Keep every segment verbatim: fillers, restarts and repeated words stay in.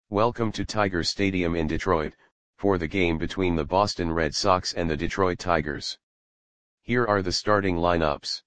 Welcome to Tiger Stadium in Detroit, for the game between the Boston Red Sox and the Detroit Tigers. Here are the starting lineups.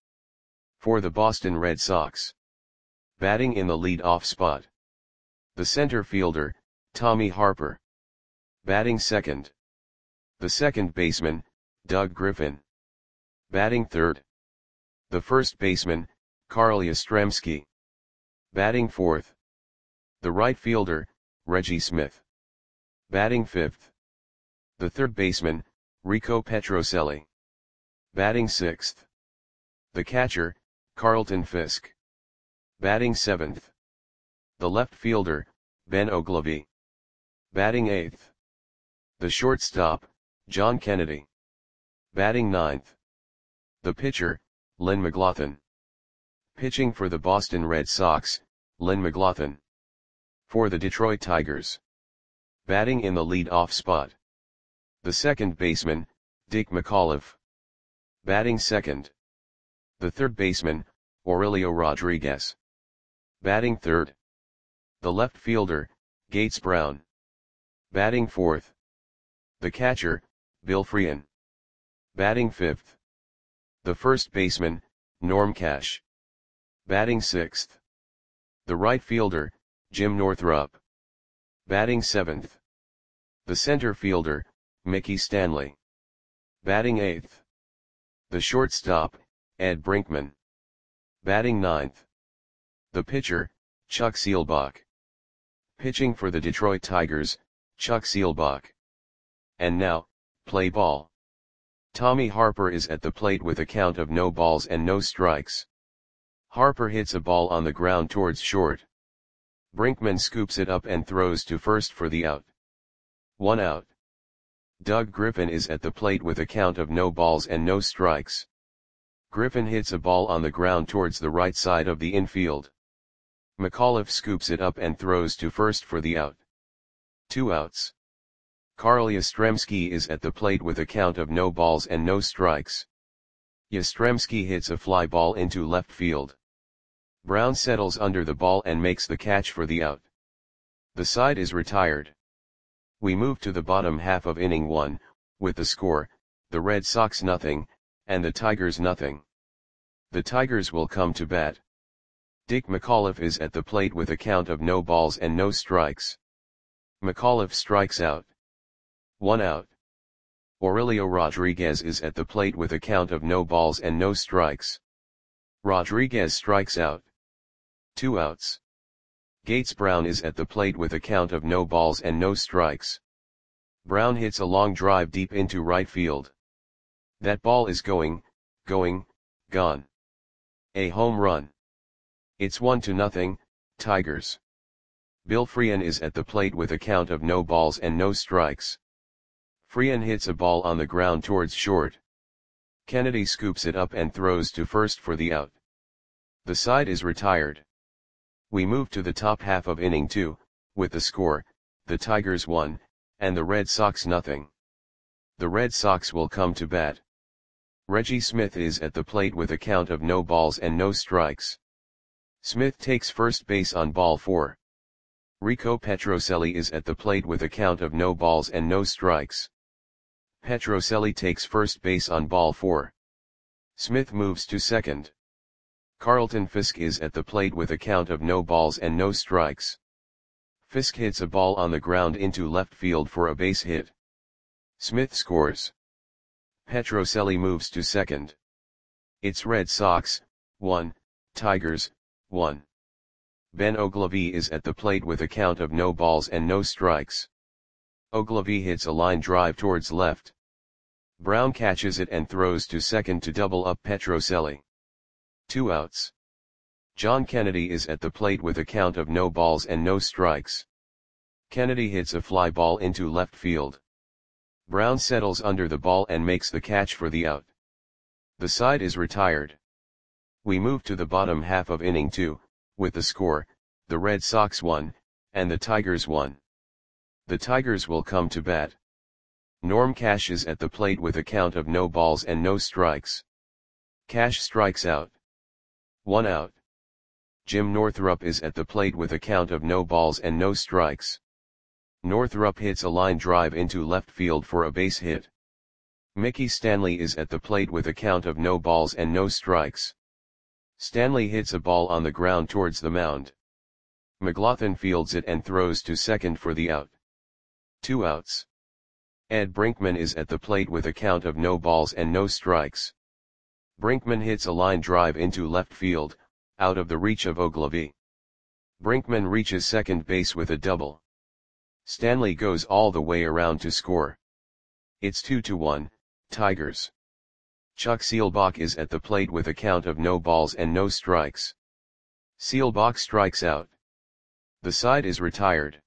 For the Boston Red Sox. Batting in the lead-off spot. The center fielder, Tommy Harper. Batting second. The second baseman, Doug Griffin. Batting third. The first baseman, Carl Yastrzemski. Batting fourth. The right fielder, Reggie Smith. Batting fifth. The third baseman, Rico Petrocelli. Batting sixth. The catcher, Carlton Fisk. Batting seventh. The left fielder, Ben Oglivie. Batting eighth. The shortstop, John Kennedy. Batting ninth. The pitcher, Lynn McLaughlin. Pitching for the Boston Red Sox, Lynn McLaughlin. For the Detroit Tigers. Batting in the lead-off spot. The second baseman, Dick McAuliffe. Batting second. The third baseman, Aurelio Rodriguez. Batting third. The left fielder, Gates Brown. Batting fourth. The catcher, Bill Freehan. Batting fifth. The first baseman, Norm Cash. Batting sixth. The right fielder, Jim Northrup. Batting seventh. The center fielder, Mickey Stanley. Batting eighth. The shortstop, Ed Brinkman. Batting ninth. The pitcher, Chuck Seelbach. Pitching for the Detroit Tigers, Chuck Seelbach. And now, play ball. Tommy Harper is at the plate with a count of no balls and no strikes. Harper hits a ball on the ground towards short. Brinkman scoops it up and throws to first for the out. One out. Doug Griffin is at the plate with a count of no balls and no strikes. Griffin hits a ball on the ground towards the right side of the infield. McAuliffe scoops it up and throws to first for the out. Two outs. Carl Yastrzemski is at the plate with a count of no balls and no strikes. Yastrzemski hits a fly ball into left field. Brown settles under the ball and makes the catch for the out. The side is retired. We move to the bottom half of inning one, with the score, the Red Sox nothing, and the Tigers nothing. The Tigers will come to bat. Dick McAuliffe is at the plate with a count of no balls and no strikes. McAuliffe strikes out. One out. Aurelio Rodriguez is at the plate with a count of no balls and no strikes. Rodriguez strikes out. Two outs. Gates Brown is at the plate with a count of no balls and no strikes. Brown hits a long drive deep into right field. That ball is going, going, gone. A home run. It's one to nothing, Tigers. Bill Freehan is at the plate with a count of no balls and no strikes. Freehan hits a ball on the ground towards short. Kennedy scoops it up and throws to first for the out. The side is retired. We move to the top half of inning two, with the score, the Tigers one, and the Red Sox nothing. The Red Sox will come to bat. Reggie Smith is at the plate with a count of no balls and no strikes. Smith takes first base on ball four. Rico Petrocelli is at the plate with a count of no balls and no strikes. Petrocelli takes first base on ball four. Smith moves to second. Carlton Fisk is at the plate with a count of no balls and no strikes. Fisk hits a ball on the ground into left field for a base hit. Smith scores. Petrocelli moves to second. It's Red Sox, one, Tigers, one. Ben Oglivie is at the plate with a count of no balls and no strikes. Oglivie hits a line drive towards left. Brown catches it and throws to second to double up Petrocelli. Two outs. John Kennedy is at the plate with a count of no balls and no strikes. Kennedy hits a fly ball into left field. Brown settles under the ball and makes the catch for the out. The side is retired. We move to the bottom half of inning two, with the score, the Red Sox one, and the Tigers one. The Tigers will come to bat. Norm Cash is at the plate with a count of no balls and no strikes. Cash strikes out. One out. Jim Northrup is at the plate with a count of no balls and no strikes. Northrup hits a line drive into left field for a base hit. Mickey Stanley is at the plate with a count of no balls and no strikes. Stanley hits a ball on the ground towards the mound. McLaughlin fields it and throws to second for the out. Two outs. Ed Brinkman is at the plate with a count of no balls and no strikes. Brinkman hits a line drive into left field, out of the reach of Ogilvy. Brinkman reaches second base with a double. Stanley goes all the way around to score. It's two to one, Tigers. Chuck Seelbach is at the plate with a count of no balls and no strikes. Seelbach strikes out. The side is retired.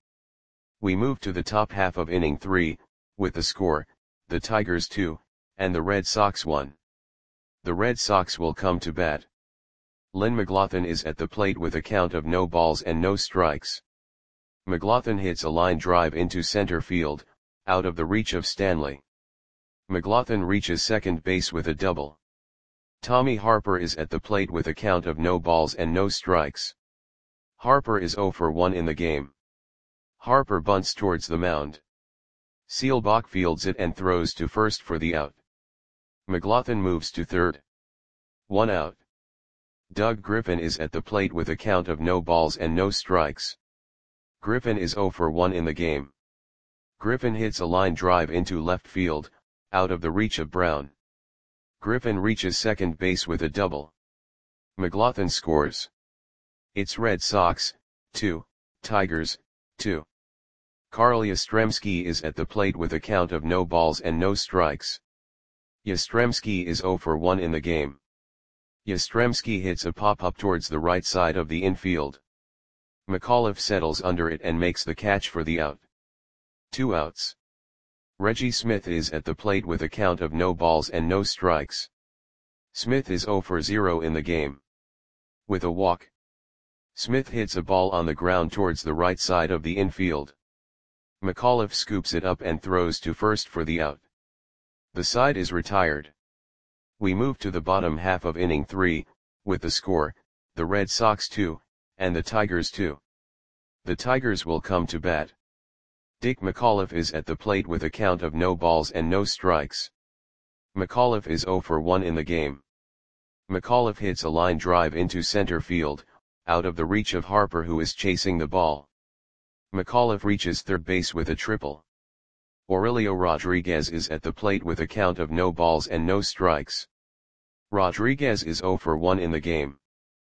We move to the top half of inning three, with the score, the Tigers two, and the Red Sox one. The Red Sox will come to bat. Lynn McLaughlin is at the plate with a count of no balls and no strikes. McLaughlin hits a line drive into center field, out of the reach of Stanley. McLaughlin reaches second base with a double. Tommy Harper is at the plate with a count of no balls and no strikes. Harper is oh for one in the game. Harper bunts towards the mound. Seelbach fields it and throws to first for the out. McLaughlin moves to third. One out. Doug Griffin is at the plate with a count of no balls and no strikes. Griffin is oh for one in the game. Griffin hits a line drive into left field, out of the reach of Brown. Griffin reaches second base with a double. McLaughlin scores. It's Red Sox, two, Tigers, two. Carl Yastrzemski is at the plate with a count of no balls and no strikes. Yastrzemski is oh for one in the game. Yastrzemski hits a pop-up towards the right side of the infield. McAuliffe settles under it and makes the catch for the out. Two outs. Reggie Smith is at the plate with a count of no balls and no strikes. Smith is oh for zero in the game. With a walk. Smith hits a ball on the ground towards the right side of the infield. McAuliffe scoops it up and throws to first for the out. The side is retired. We move to the bottom half of inning three, with the score, the Red Sox two, and the Tigers two. The Tigers will come to bat. Dick McAuliffe is at the plate with a count of no balls and no strikes. McAuliffe is oh for one in the game. McAuliffe hits a line drive into center field, out of the reach of Harper who is chasing the ball. McAuliffe reaches third base with a triple. Aurelio Rodriguez is at the plate with a count of no balls and no strikes. Rodriguez is oh for one in the game.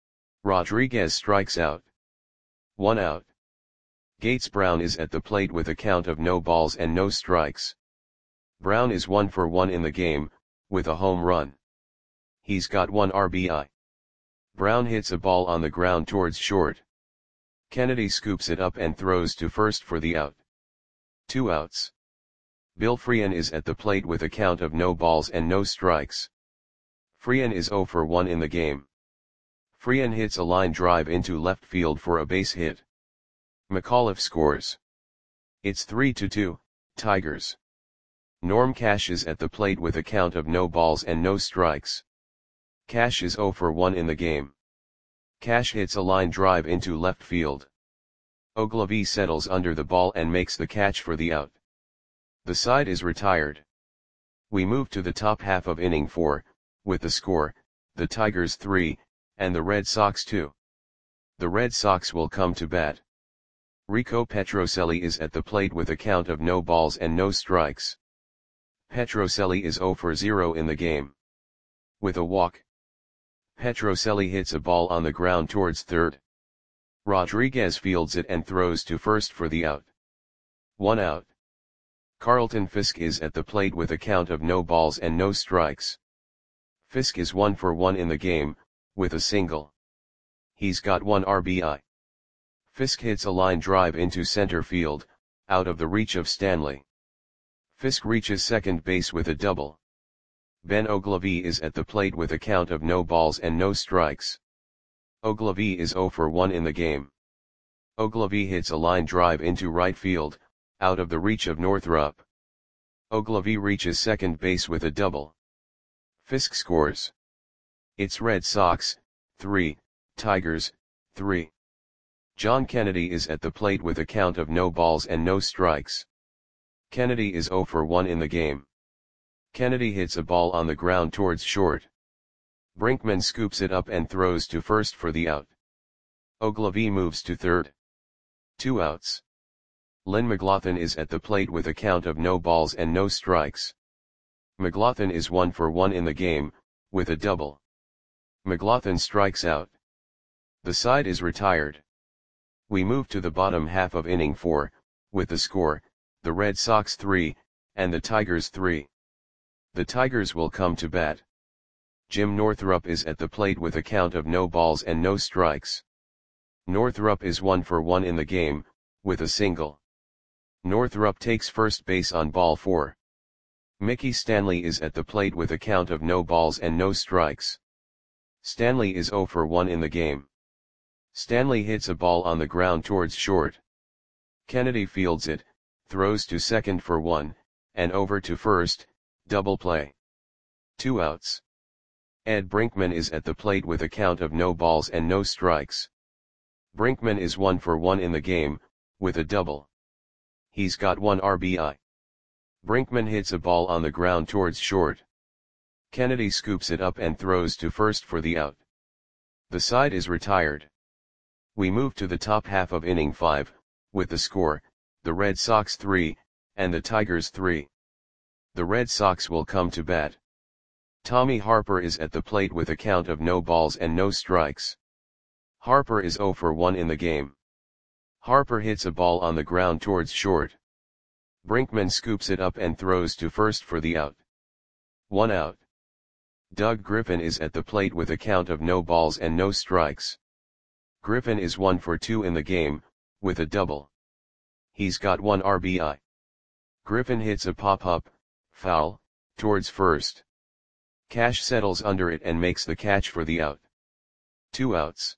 Rodriguez strikes out. One out. Gates Brown is at the plate with a count of no balls and no strikes. Brown is one for one in the game, with a home run. He's got one R B I. Brown hits a ball on the ground towards short. Kennedy scoops it up and throws to first for the out. Two outs. Bill Freehan is at the plate with a count of no balls and no strikes. Freehan is oh for one in the game. Freehan hits a line drive into left field for a base hit. McAuliffe scores. It's three to two, Tigers. Norm Cash is at the plate with a count of no balls and no strikes. Cash is oh for one in the game. Cash hits a line drive into left field. Ogilvy settles under the ball and makes the catch for the out. The side is retired. We move to the top half of inning four, with the score, the Tigers three, and the Red Sox two. The Red Sox will come to bat. Rico Petrocelli is at the plate with a count of no balls and no strikes. Petrocelli is oh for zero in the game. With a walk. Petrocelli hits a ball on the ground towards third. Rodriguez fields it and throws to first for the out. One out. Carlton Fisk is at the plate with a count of no balls and no strikes. Fisk is one for one in the game, with a single. He's got one R B I. Fisk hits a line drive into center field, out of the reach of Stanley. Fisk reaches second base with a double. Ben Ogilvy is at the plate with a count of no balls and no strikes. Ogilvy is oh for one in the game. Ogilvy hits a line drive into right field, out of the reach of Northrup. Ogilvy reaches second base with a double. Fisk scores. It's Red Sox, three, Tigers, three. John Kennedy is at the plate with a count of no balls and no strikes. Kennedy is zero for one in the game. Kennedy hits a ball on the ground towards short. Brinkman scoops it up and throws to first for the out. Ogilvie moves to third. Two outs. Lynn McLaughlin is at the plate with a count of no balls and no strikes. McLaughlin is one for one in the game, with a double. McLaughlin strikes out. The side is retired. We move to the bottom half of inning four, with the score, the Red Sox three, and the Tigers three. The Tigers will come to bat. Jim Northrup is at the plate with a count of no balls and no strikes. Northrup is one for one in the game, with a single. Northrup takes first base on ball four. Mickey Stanley is at the plate with a count of no balls and no strikes. Stanley is zero for one in the game. Stanley hits a ball on the ground towards short. Kennedy fields it, throws to second for one, and over to first, double play. Two outs. Ed Brinkman is at the plate with a count of no balls and no strikes. Brinkman is one for one in the game, with a double. He's got one R B I. Brinkman hits a ball on the ground towards short. Kennedy scoops it up and throws to first for the out. The side is retired. We move to the top half of inning five, with the score, the Red Sox three, and the Tigers three. The Red Sox will come to bat. Tommy Harper is at the plate with a count of no balls and no strikes. Harper is zero for one in the game. Harper hits a ball on the ground towards short. Brinkman scoops it up and throws to first for the out. One out. Doug Griffin is at the plate with a count of no balls and no strikes. Griffin is one for two in the game, with a double. He's got one R B I. Griffin hits a pop-up, foul, towards first. Cash settles under it and makes the catch for the out. Two outs.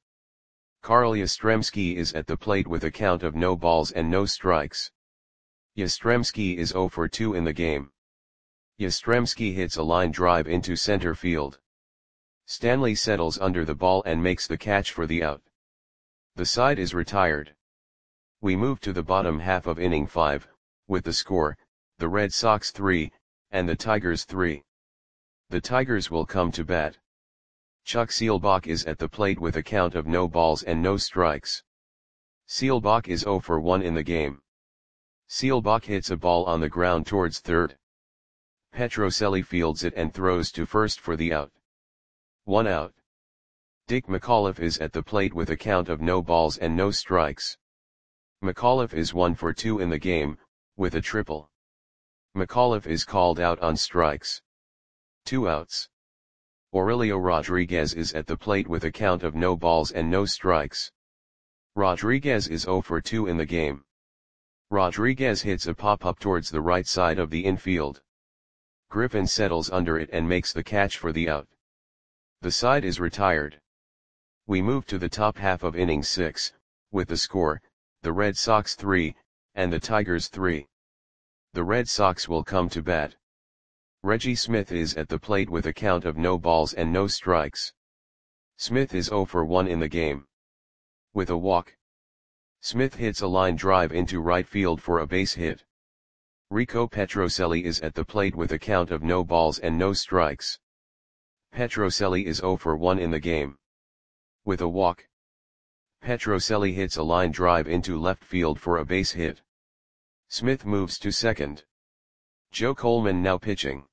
Carl Yastrzemski is at the plate with a count of no balls and no strikes. Yastrzemski is zero for two in the game. Yastrzemski hits a line drive into center field. Stanley settles under the ball and makes the catch for the out. The side is retired. We move to the bottom half of inning five, with the score, the Red Sox three, and the Tigers three. The Tigers will come to bat. Chuck Seelbach is at the plate with a count of no balls and no strikes. Seelbach is zero for one in the game. Seelbach hits a ball on the ground towards third. Petrocelli fields it and throws to first for the out. One out. Dick McAuliffe is at the plate with a count of no balls and no strikes. McAuliffe is one for two in the game, with a triple. McAuliffe is called out on strikes. Two outs. Aurelio Rodriguez is at the plate with a count of no balls and no strikes. Rodriguez is zero for two in the game. Rodriguez hits a pop-up towards the right side of the infield. Griffin settles under it and makes the catch for the out. The side is retired. We move to the top half of inning six, with the score, the Red Sox three, and the Tigers three. The Red Sox will come to bat. Reggie Smith is at the plate with a count of no balls and no strikes. Smith is zero for one in the game. With a walk. Smith hits a line drive into right field for a base hit. Rico Petrocelli is at the plate with a count of no balls and no strikes. Petrocelli is zero for one in the game. With a walk. Petrocelli hits a line drive into left field for a base hit. Smith moves to second. Joe Coleman now pitching.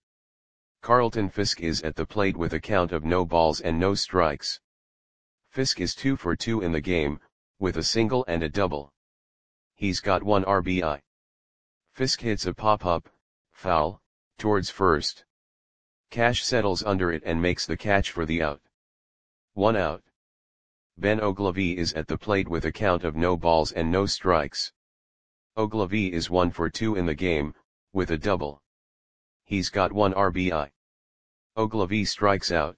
Carlton Fisk is at the plate with a count of no balls and no strikes. Fisk is two for two in the game, with a single and a double. He's got one R B I. Fisk hits a pop-up, foul, towards first. Cash settles under it and makes the catch for the out. One out. Ben Ogilvie is at the plate with a count of no balls and no strikes. Ogilvie is one for two in the game, with a double. He's got one R B I. Ogilvie strikes out.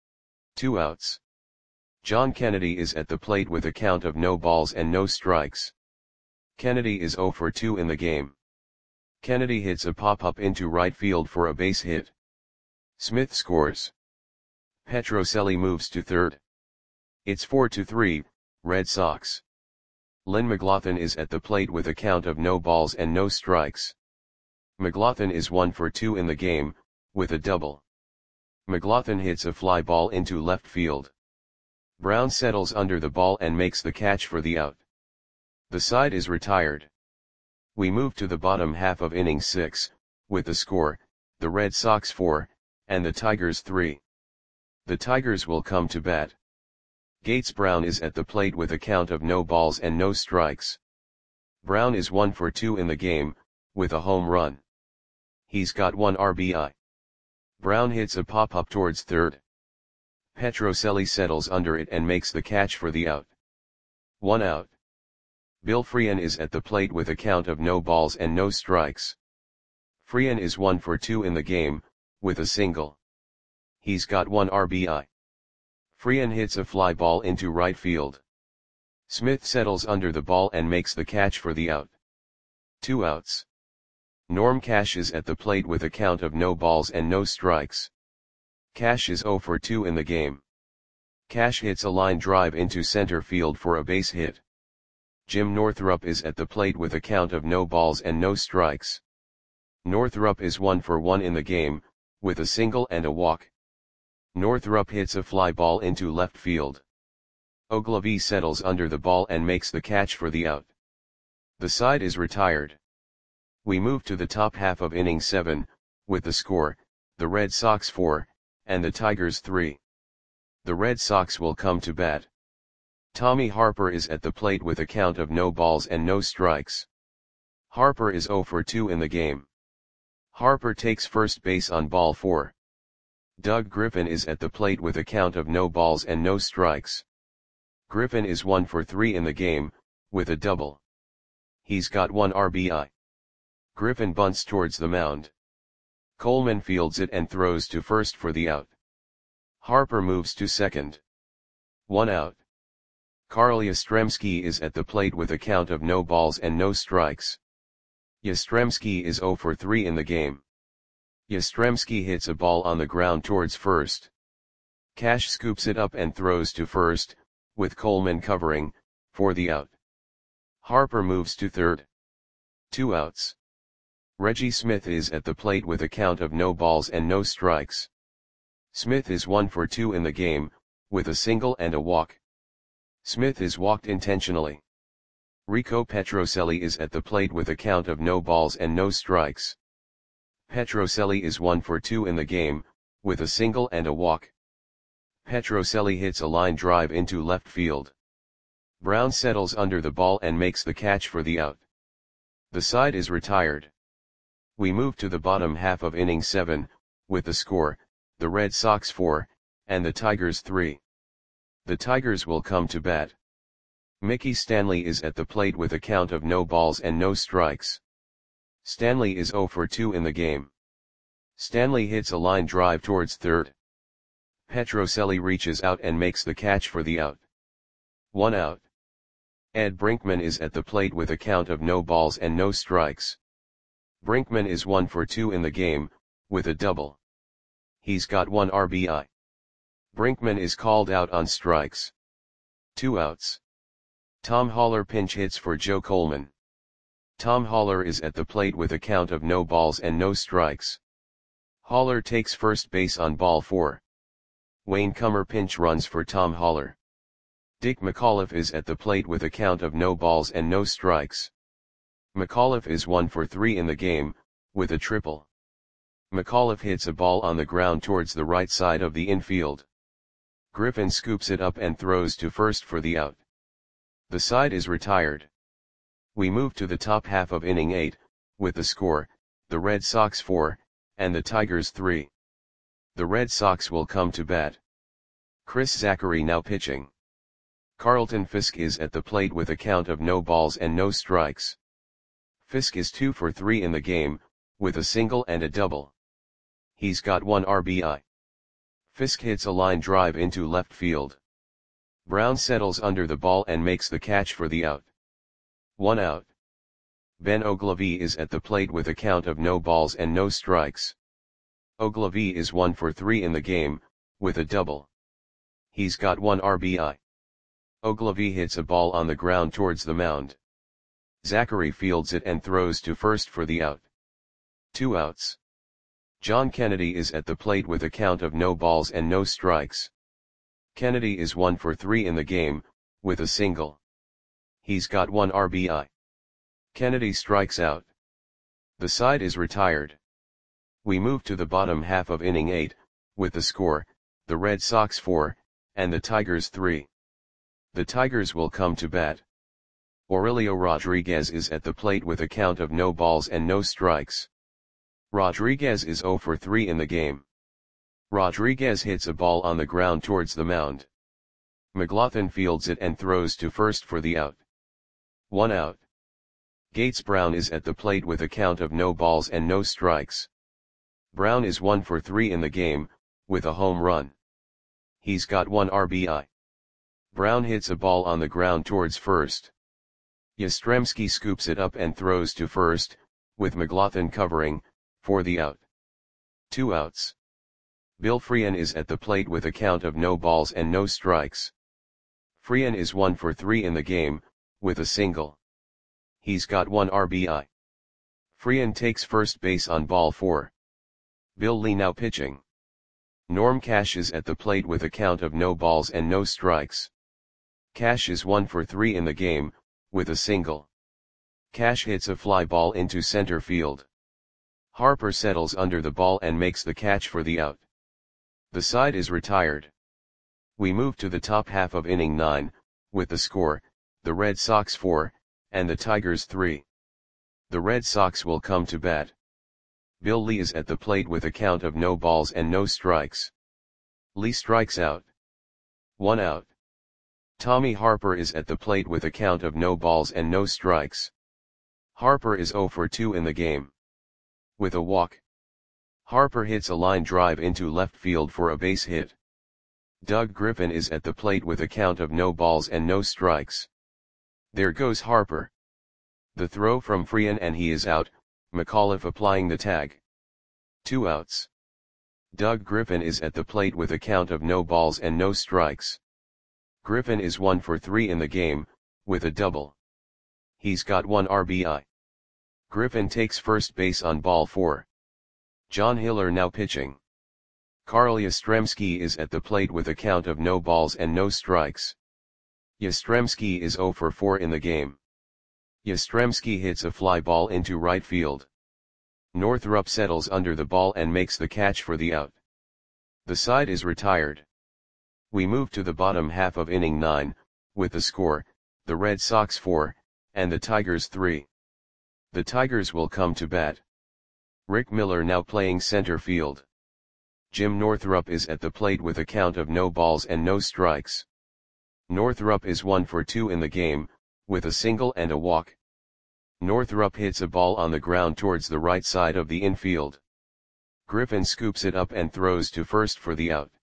Two outs. John Kennedy is at the plate with a count of no balls and no strikes. Kennedy is zero for two in the game. Kennedy hits a pop-up into right field for a base hit. Smith scores. Petrocelli moves to third. It's four to three, Red Sox. Lynn McLaughlin is at the plate with a count of no balls and no strikes. McLaughlin is one for two in the game, with a double. McLaughlin hits a fly ball into left field. Brown settles under the ball and makes the catch for the out. The side is retired. We move to the bottom half of inning six, with the score, the Red Sox four, and the Tigers three. The Tigers will come to bat. Gates Brown is at the plate with a count of no balls and no strikes. Brown is one for two in the game, with a home run. He's got one R B I. Brown hits a pop-up towards third. Petrocelli settles under it and makes the catch for the out. One out. Bill Freehan is at the plate with a count of no balls and no strikes. Freehan is one for two in the game, with a single. He's got one R B I. Freehan hits a fly ball into right field. Smith settles under the ball and makes the catch for the out. Two outs. Norm Cash is at the plate with a count of no balls and no strikes. Cash is zero for two in the game. Cash hits a line drive into center field for a base hit. Jim Northrup is at the plate with a count of no balls and no strikes. Northrup is one for one in the game, with a single and a walk. Northrup hits a fly ball into left field. Ogilvie settles under the ball and makes the catch for the out. The side is retired. We move to the top half of inning seven, with the score, the Red Sox four, and the Tigers three. The Red Sox will come to bat. Tommy Harper is at the plate with a count of no balls and no strikes. Harper is zero for two in the game. Harper takes first base on ball four. Doug Griffin is at the plate with a count of no balls and no strikes. Griffin is one for three in the game, with a double. He's got one R B I. Griffin bunts towards the mound. Coleman fields it and throws to first for the out. Harper moves to second. One out. Carl Yastrzemski is at the plate with a count of no balls and no strikes. Yastrzemski is zero for three in the game. Yastrzemski hits a ball on the ground towards first. Cash scoops it up and throws to first, with Coleman covering, for the out. Harper moves to third. Two outs. Reggie Smith is at the plate with a count of no balls and no strikes. Smith is one for two in the game, with a single and a walk. Smith is walked intentionally. Rico Petrocelli is at the plate with a count of no balls and no strikes. Petrocelli is one for two in the game, with a single and a walk. Petrocelli hits a line drive into left field. Brown settles under the ball and makes the catch for the out. The side is retired. We move to the bottom half of inning seven, with the score, the Red Sox four, and the Tigers three. The Tigers will come to bat. Mickey Stanley is at the plate with a count of no balls and no strikes. Stanley is zero for two in the game. Stanley hits a line drive towards third. Petrocelli reaches out and makes the catch for the out. One out. Ed Brinkman is at the plate with a count of no balls and no strikes. Brinkman is one for two in the game, with a double. He's got one R B I. Brinkman is called out on strikes. Two outs. Tom Haller pinch hits for Joe Coleman. Tom Haller is at the plate with a count of no balls and no strikes. Haller takes first base on ball four. Wayne Comer pinch runs for Tom Haller. Dick McAuliffe is at the plate with a count of no balls and no strikes. McAuliffe is one for three in the game, with a triple. McAuliffe hits a ball on the ground towards the right side of the infield. Griffin scoops it up and throws to first for the out. The side is retired. We move to the top half of inning eight, with the score, the Red Sox four, and the Tigers three. The Red Sox will come to bat. Chris Zachary now pitching. Carlton Fisk is at the plate with a count of no balls and no strikes. Fisk is two for three in the game, with a single and a double. He's got one R B I. Fisk hits a line drive into left field. Brown settles under the ball and makes the catch for the out. One out. Ben Ogilvie is at the plate with a count of no balls and no strikes. Ogilvie is one for three in the game, with a double. He's got one R B I. Ogilvy hits a ball on the ground towards the mound. Zachary fields it and throws to first for the out. Two outs. John Kennedy is at the plate with a count of no balls and no strikes. Kennedy is one for three in the game, with a single. He's got one R B I. Kennedy strikes out. The side is retired. We move to the bottom half of inning eight, with the score, the Red Sox four, and the Tigers three. The Tigers will come to bat. Aurelio Rodriguez is at the plate with a count of no balls and no strikes. Rodriguez is zero for three in the game. Rodriguez hits a ball on the ground towards the mound. McLaughlin fields it and throws to first for the out. One out. Gates Brown is at the plate with a count of no balls and no strikes. Brown is one for three in the game, with a home run. He's got one R B I. Brown hits a ball on the ground towards first. Yastrzemski scoops it up and throws to first, with McLaughlin covering, for the out. Two outs. Bill Freehan is at the plate with a count of no balls and no strikes. Freehan is one for three in the game, with a single. He's got one R B I. Freehan takes first base on ball four. Bill Lee now pitching. Norm Cash is at the plate with a count of no balls and no strikes. Cash is one for three in the game, with a single. Cash hits a fly ball into center field. Harper settles under the ball and makes the catch for the out. The side is retired. We move to the top half of inning nine, with the score, the Red Sox four, and the Tigers three. The Red Sox will come to bat. Bill Lee is at the plate with a count of no balls and no strikes. Lee strikes out. One out. Tommy Harper is at the plate with a count of no balls and no strikes. Harper is zero for two in the game. With a walk. Harper hits a line drive into left field for a base hit. Doug Griffin is at the plate with a count of no balls and no strikes. There goes Harper. The throw from Freehan and he is out, McAuliffe applying the tag. Two outs. Doug Griffin is at the plate with a count of no balls and no strikes. Griffin is one for three in the game, with a double. He's got one R B I. Griffin takes first base on ball four. John Hiller now pitching. Carl Yastrzemski is at the plate with a count of no balls and no strikes. Yastrzemski is zero for four in the game. Yastrzemski hits a fly ball into right field. Northrup settles under the ball and makes the catch for the out. The side is retired. We move to the bottom half of inning nine, with the score, the Red Sox four, and the Tigers three. The Tigers will come to bat. Rick Miller now playing center field. Jim Northrup is at the plate with a count of no balls and no strikes. Northrup is one for two in the game, with a single and a walk. Northrup hits a ball on the ground towards the right side of the infield. Griffin scoops it up and throws to first for the out.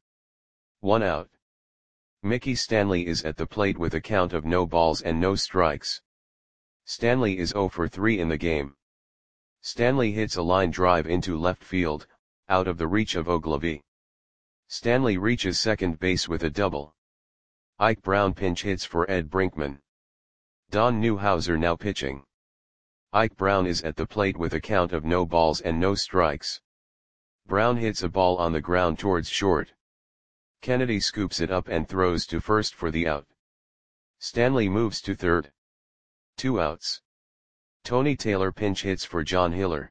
One out. Mickey Stanley is at the plate with a count of no balls and no strikes. Stanley is zero for three in the game. Stanley hits a line drive into left field, out of the reach of Ogilvy. Stanley reaches second base with a double. Ike Brown pinch hits for Ed Brinkman. Don Newhouser now pitching. Ike Brown is at the plate with a count of no balls and no strikes. Brown hits a ball on the ground towards short. Kennedy scoops it up and throws to first for the out. Stanley moves to third. Two outs. Tony Taylor pinch hits for John Hiller.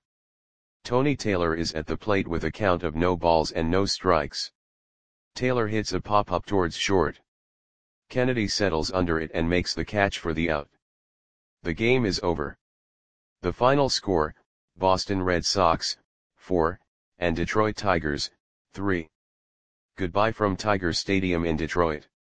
Tony Taylor is at the plate with a count of no balls and no strikes. Taylor hits a pop-up towards short. Kennedy settles under it and makes the catch for the out. The game is over. The final score, Boston Red Sox, four, and Detroit Tigers, three. Goodbye from Tiger Stadium in Detroit.